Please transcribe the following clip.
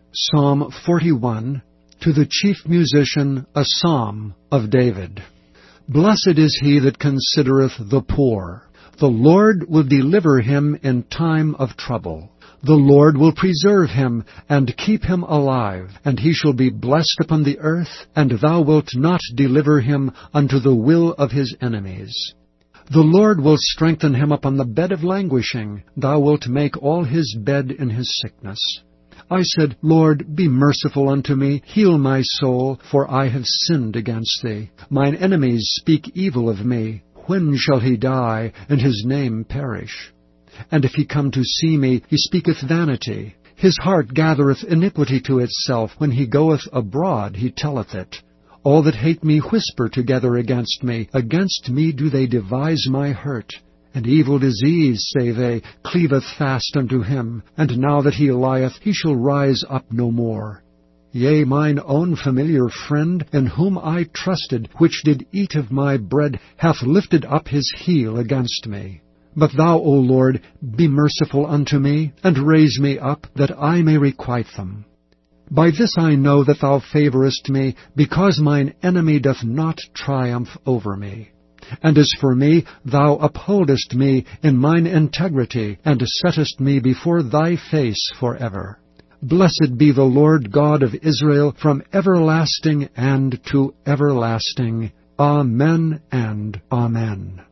Psalm 41, to the chief musician, a psalm of David. Blessed is he that considereth the poor. The Lord will deliver him in time of trouble. The Lord will preserve him, and keep him alive, and he shall be blessed upon the earth, and thou wilt not deliver him unto the will of his enemies. The Lord will strengthen him upon the bed of languishing. Thou wilt make all his bed in his sickness. I said, Lord, be merciful unto me, heal my soul, for I have sinned against thee. Mine enemies speak evil of me. When shall he die, and his name perish? And if he come to see me, he speaketh vanity. His heart gathereth iniquity to itself. When he goeth abroad, he telleth it. All that hate me whisper together against me. Against me do they devise my hurt. And evil disease, say they, cleaveth fast unto him. And now that he lieth, he shall rise up no more. Yea, mine own familiar friend, in whom I trusted, which did eat of my bread, hath lifted up his heel against me. But thou, O Lord, be merciful unto me, and raise me up, that I may requite them. By this I know that thou favorest me, because mine enemy doth not triumph over me. And as for me, thou upholdest me in mine integrity, and settest me before thy face forever. Blessed be the Lord God of Israel from everlasting and to everlasting. Amen and Amen.